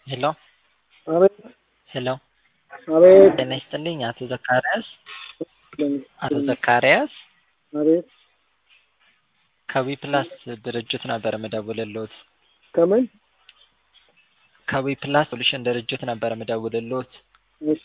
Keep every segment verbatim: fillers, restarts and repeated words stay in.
ሄሎ አቤት ሄሎ አቤት ጤና ይስጥልኝ አቶ ዘካሪያስ አቶ ዘካሪያስ አቤት ከዊፕላስ ድርጅት ነበር የምደውልልዎት። ከምን ከዊፕላስ ሶሉሽን ድርጅት ነበር የምደውልልዎት። እሺ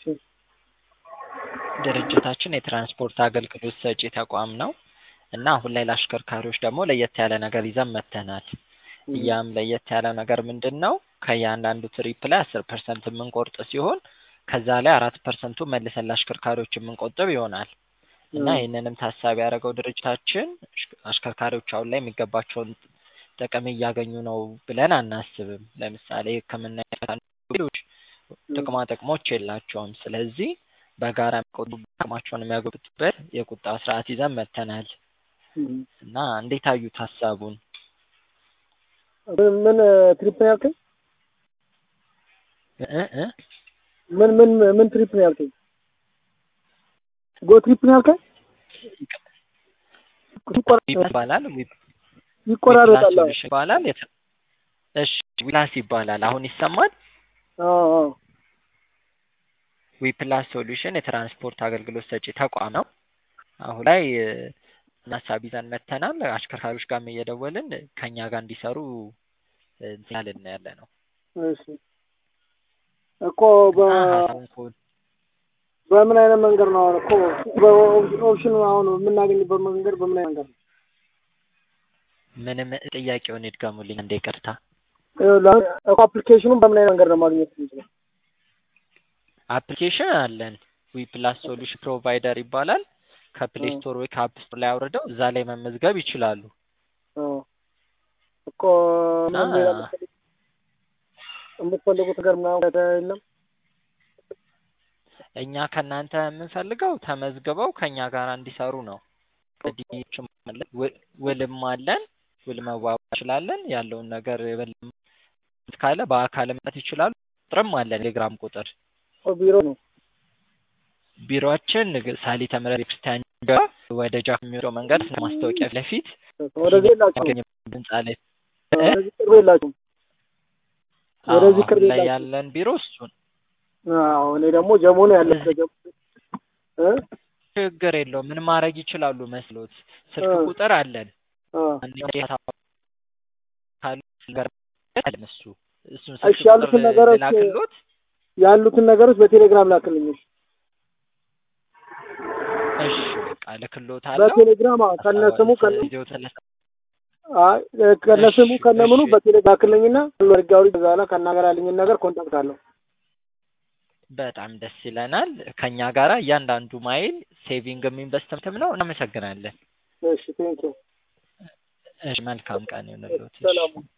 ድርጅታችን የትራንስፖርት አገልግሎት ሰጪ ተቋም ነው እና አሁን ላይ ለአሽከርካሪዎች ደግሞ ለየት ያለ ነገር ይዘን መጥተናል። ያም ለየት ያለ ነገር ምንድነው? ከእያንዳንዱ ትሪፕ ላይ አስር ፐርሰንት የምንቆርጥ ሲሆን ከዛ ላይ አራት ፐርሰንቱ መልሰን ለአሽከርካሪዎች የምንቆጥብ ይሆናል እና ይህንንም ታሳቢ ያደረገው ድርጅታችን አሽከርካሪዎች አሁን ላይ የሚገባቸውን ጥቅም እያገኙ ነው ብለን አናስብም። ለምሳሌ ሕክምና ሌሎች ጥቅማ ጥቅሞች የላቸውም። ስለዚህ በጋራ ጥቅማቸውን የሚያጎብጡበት የቁጠባ ስርዓት ይዘን መጥተናል እና እንዴት አዩት ሀሳቡን? ምን ትሪፕ ነው ያልከኝ? እ እ ምን ምን ምን ትሪፕ ነው ያልከኝ? ጎ ትሪፕ ነው ያልከኝ? ይባላል ይቆራረጣል ይባላል። እሺ ዊፕላስ ይባላል። አሁን ይሰማል? አዎ አዎ ዊፕላስ ሶሉሽን የትራንስፖርት አገልግሎት ሰጪ ተቋም ነው። አሁን ላይ ሀሳብ ይዘን መጥተናል። አሽከርካሪዎች ጋርም እየደወልን ከኛ ጋር እንዲሰሩ እንትን ያለ ነው። እሺ እኮ በ በምን አይነት መንገድ ነው እኮ በኦፕሽን አሁን የምናገኝበት መንገድ በምን አይነት መንገድ ነው? ምንም ጥያቄውን ይድገሙልኝ እንደ ይቅርታ። እኮ አፕሊኬሽኑን በምን አይነት መንገድ ነው ማግኘት የምንችለው? አፕሊኬሽን አለን። ዊፕላስ ሶሉሽን ፕሮቫይደር ይባላል። ከፕሌይ ስቶር ወይ ከአፕ ስቶር ላይ አውርደው እዛ ላይ መመዝገብ ይችላሉ። እኮ የምትፈልጉት ነገር ምናምን የለም? እኛ ከእናንተ የምንፈልገው ተመዝግበው ከኛ ጋር እንዲሰሩ ነው። ቅድሚዎችም አለን፣ ውልም አለን። ውል መዋዋል እንችላለን። ያለውን ነገር የበለጠ ካለ በአካል መጥተው ይችላሉ። ቁጥርም አለን፣ ቴሌግራም ቁጥር። ቢሮ ነው ቢሮአችን ሳሊተ ምሕረት ቤተክርስቲያን ወደ ጃፍ የሚወጣው መንገድ ማስታወቂያ ለፊት ወደዚህ ላችሁ ህንጻ ላይ ወደዚህ ቅርብ የላችሁም? ወደዚህ ቅርብ ላይ የላችሁም? ያለን ቢሮ እሱን። አዎ እኔ ደግሞ ጀሞ ነው ያለው። ጀሞ እ ችግር የለውም። ምን ማድረግ ይችላሉ መስሎት? ስልክ ቁጥር አለን። እሱ እሱን ስልክ ቁጥር ላክሎት። ያሉትን ነገሮች በቴሌግራም ላክልኝ። እሺ በቃ ልክሎታለሁ። በቴሌግራም ከነስሙ ከነ አይ ከነስሙ ከነምኑ በቴሌግራም ላክልኝና ወርጋውሪ በዛላ ከናገር ያለኝን ነገር ኮንታክት አለው። በጣም ደስ ይለናል። ከኛ ጋራ እያንዳንዱ ማይል ሴቪንግም ኢንቨስትመንትም ነው። እናመሰግናለን። እሺ ቴንኪው። እሺ መልካም ቀን ይሁንልዎት። ሰላም